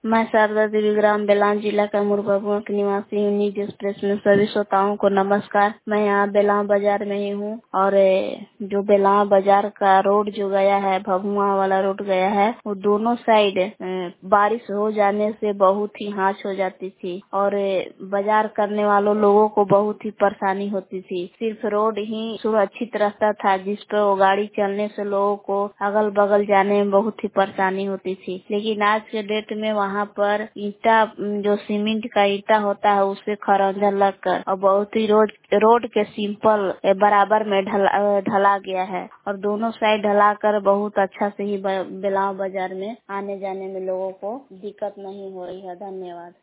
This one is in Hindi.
मैं शारदा देवी ग्राम बेलान जिला का मुरबा के निवासी हूँ। न्यूज एक्सप्रेस में सभी श्रोताओं को नमस्कार। मैं यहाँ बेलान बाजार में ही हूँ और जो बेलान बाजार का रोड जो गया है, भभुआ वाला रोड गया है, वो दोनों साइड बारिश हो जाने से बहुत ही हांच हो जाती थी और बाजार करने वालों लोगों को बहुत ही परेशानी होती थी। सिर्फ रोड ही सुरक्षित रहता था जिस पर वो गाड़ी चलने से लोगों को अगल बगल जाने में बहुत ही परेशानी होती थी। लेकिन आज के डेट में वहाँ पर ईटा, जो सीमेंट का ईटा होता है, उससे खरंजा लगकर और बहुत ही रोड के सिंपल बराबर में ढला गया है और दोनों साइड ढलाकर बहुत अच्छा से ही बेलाव बाजार में आने जाने में लोगों को दिक्कत नहीं हो रही है। धन्यवाद।